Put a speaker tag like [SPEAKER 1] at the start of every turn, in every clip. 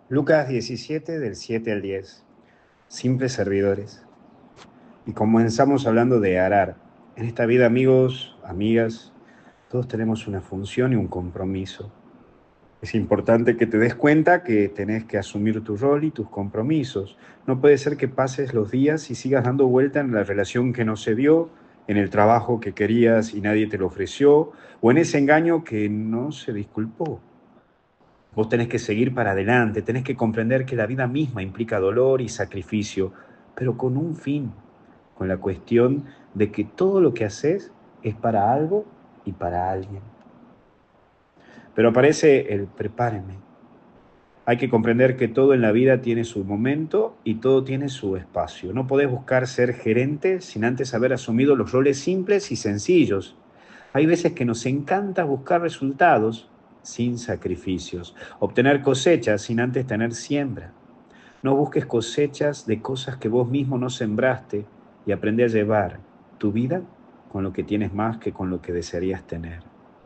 [SPEAKER 1] Lucas 17, del 7 al 10. Simples servidores. Y comenzamos hablando de arar. En esta vida, amigos, amigas, todos tenemos una función y un compromiso. Es importante que te des cuenta que tenés que asumir tu rol y tus compromisos. No puede ser que pases los días y sigas dando vuelta en la relación que no se dio, en el trabajo que querías y nadie te lo ofreció, o en ese engaño que no se disculpó. Vos tenés que seguir para adelante, tenés que comprender que la vida misma implica dolor y sacrificio, pero con un fin, con la cuestión de que todo lo que haces es para algo y para alguien. Pero aparece el prepárenme. Hay que comprender que todo en la vida tiene su momento y todo tiene su espacio. No podés buscar ser gerente sin antes haber asumido los roles simples y sencillos. Hay veces que nos encanta buscar resultados sin sacrificios, obtener cosechas sin antes tener siembra. No busques cosechas de cosas que vos mismo no sembraste y aprende a llevar tu vida con lo que tienes más que con lo que desearías tener.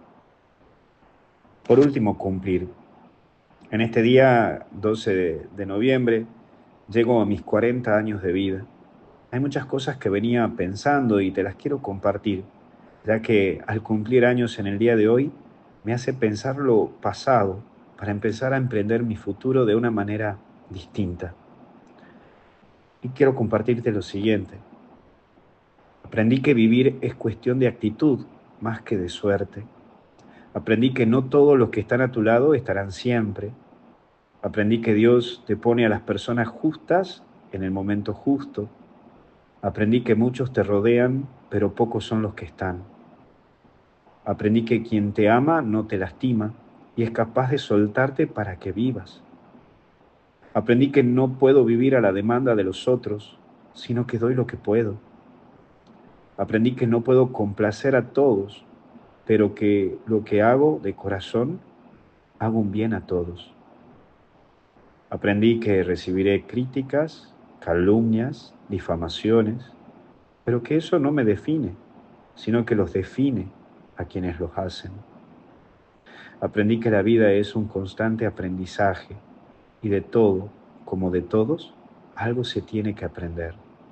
[SPEAKER 1] Por último, cumplir. En este día 12 de noviembre llego a mis 40 años de vida. Hay muchas cosas que venía pensando y te las quiero compartir, ya que al cumplir años en el día de hoy me hace pensar lo pasado para empezar a emprender mi futuro de una manera distinta. Y quiero compartirte lo siguiente. Aprendí que vivir es cuestión de actitud más que de suerte. Aprendí que no todos los que están a tu lado estarán siempre. Aprendí que Dios te pone a las personas justas en el momento justo. Aprendí que muchos te rodean, pero pocos son los que están. Aprendí que quien te ama no te lastima y es capaz de soltarte para que vivas. Aprendí que no puedo vivir a la demanda de los otros, sino que doy lo que puedo. Aprendí que no puedo complacer a todos, pero que lo que hago de corazón, hago un bien a todos. Aprendí que recibiré críticas, calumnias, difamaciones, pero que eso no me define, sino que los define a quienes los hacen. Aprendí que la vida es un constante aprendizaje y de todo, como de todos, algo se tiene que aprender.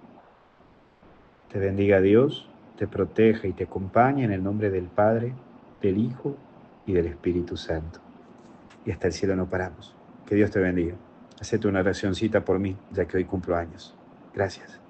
[SPEAKER 1] Te bendiga Dios, te proteja y te acompañe en el nombre del Padre, del Hijo y del Espíritu Santo. Y hasta el cielo no paramos. Que Dios te bendiga. Hacete una oracioncita por mí, ya que hoy cumplo años. Gracias.